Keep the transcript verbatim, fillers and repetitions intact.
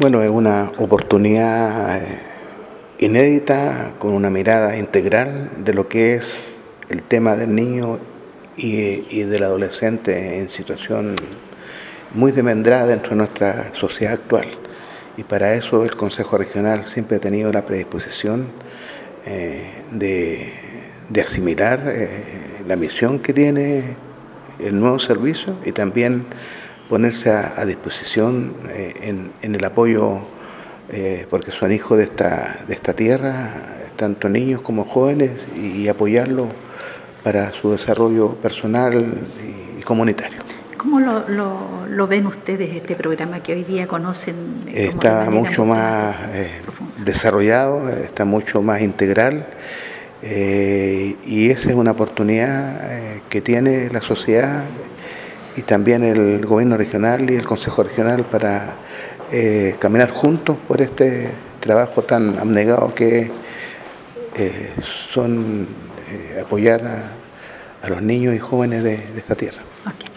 Bueno, es una oportunidad eh, inédita, con una mirada integral de lo que es el tema del niño y, y del adolescente en situación muy desmembrada dentro de nuestra sociedad actual. Y para eso el Consejo Regional siempre ha tenido la predisposición eh, de, de asimilar eh, la misión que tiene el nuevo servicio y también ponerse a, a disposición eh, en, en el apoyo, eh, porque son hijos de esta, de esta tierra, tanto niños como jóvenes, y, y apoyarlos para su desarrollo personal y, y comunitario. ¿Cómo lo, lo, lo ven ustedes este programa que hoy día conocen? Eh, está mucho más eh, desarrollado, está mucho más integral, eh, y esa es una oportunidad eh, que tiene la sociedad y también el gobierno regional y el Consejo Regional para eh, caminar juntos por este trabajo tan abnegado que eh, son eh, apoyar a, a los niños y jóvenes de, de esta tierra. Okay.